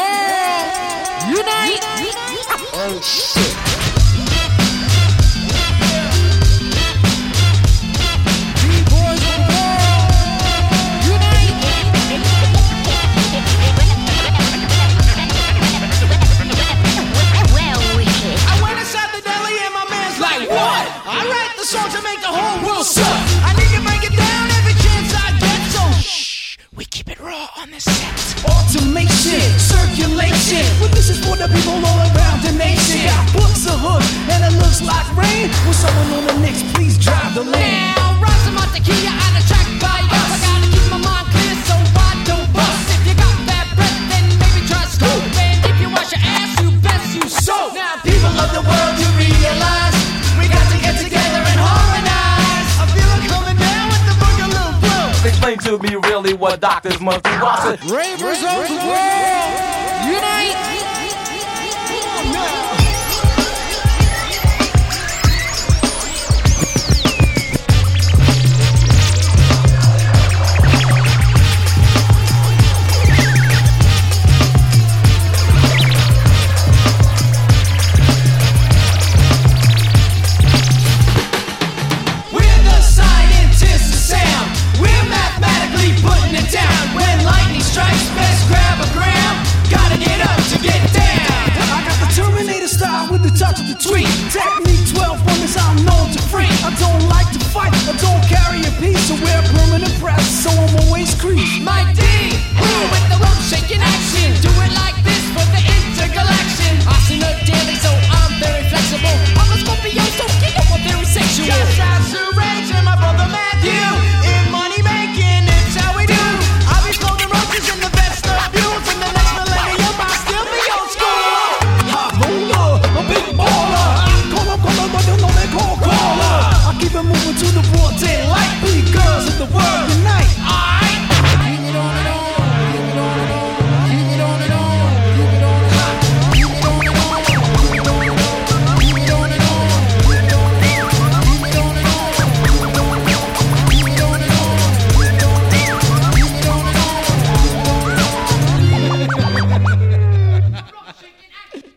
world, unite! Oh shit. B-boys of the world, unite! I went inside the deli and my man's like, what? I write the song to make the whole world suck. I need to break it down every chance I get, so shh, we keep it raw on the set. Automation, circulation, well this is for the people all around the nation. Got books of hood and it looks like rain. Will someone on the Knicks please drive the lane? Now, rise some tequila on the track by us. I gotta keep my mind clear so I don't bust. If you got that breath, then maybe try scope. And if you wash your ass, you best you soap. Now people of the world to realize we got to get together and harmonize. I feel it coming down with the boogaloo flow. Explain to me really what doctors must do. Ravers of the world, unite! We're the scientists of sound. We're mathematically putting it down. When lightning strikes, best grab a gram. Gotta get up to get down. I got the Terminator style with the touch of the tweet. Technique 12 wonders I'm known to freak. I don't like to fight, I don't carry a piece. So wear permanent press, so I'm always creased. My D, with the rope shaking action. Do it like this for the intergalaction. I see no daily, so I'm very flexible. I'm a Scorpio, so get up, I'm very sexual. Just as Rage and my brother Matthew. In money making, it's how we do. I'll be floating roaches in the vestibule. From the next millennium, I'll still be old school. Hot roller, a big baller. Caller, but you know they call caller. I keep it moving to the broad daylight. Because of the world unite.